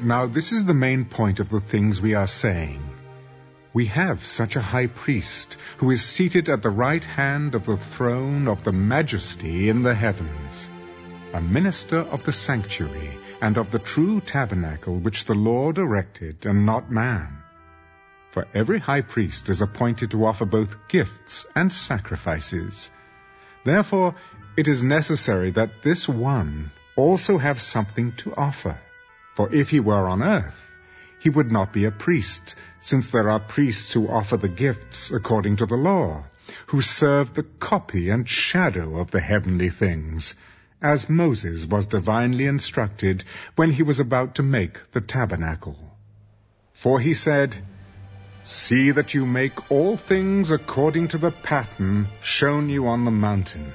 Now this is the main point of the things we are saying. We have such a high priest, who is seated at the right hand of the throne of the Majesty in the heavens, a minister of the sanctuary and of the true tabernacle which the Lord erected, and not man. For every high priest is appointed to offer both gifts and sacrifices. Therefore it is necessary that this one also have something to offer. For if he were on earth, he would not be a priest, since there are priests who offer the gifts according to the law, who serve the copy and shadow of the heavenly things, as Moses was divinely instructed when he was about to make the tabernacle. For he said, "See that you make all things according to the pattern shown you on the mountain."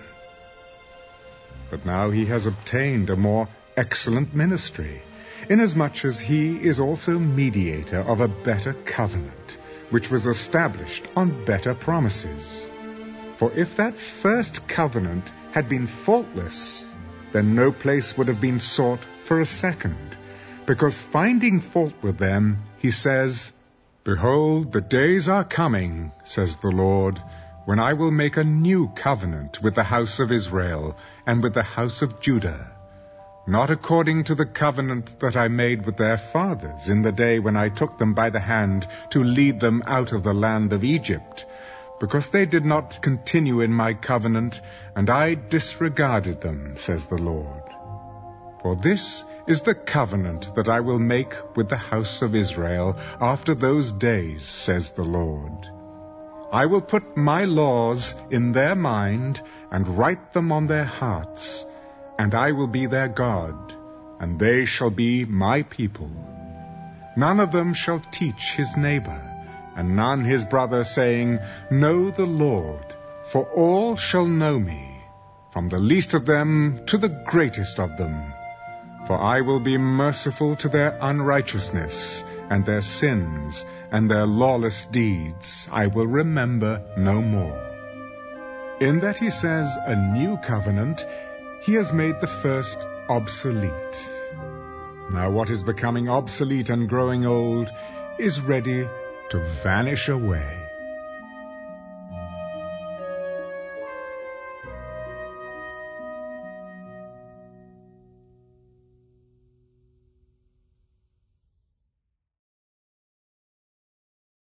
But now he has obtained a more excellent ministry, inasmuch as he is also mediator of a better covenant, which was established on better promises. For if that first covenant had been faultless, then no place would have been sought for a second, because finding fault with them, he says, "Behold, the days are coming, says the Lord, when I will make a new covenant with the house of Israel and with the house of Judah, not according to the covenant that I made with their fathers in the day when I took them by the hand to lead them out of the land of Egypt, because they did not continue in my covenant, and I disregarded them, says the Lord. For this is the covenant that I will make with the house of Israel after those days, says the Lord. I will put my laws in their mind and write them on their hearts, and I will be their God, and they shall be my people. None of them shall teach his neighbor, and none his brother, saying, Know the Lord, for all shall know me, from the least of them to the greatest of them. For I will be merciful to their unrighteousness, and their sins, and their lawless deeds I will remember no more. In that he says a new covenant, he has made the first obsolete. Now what is becoming obsolete and growing old is ready to vanish away.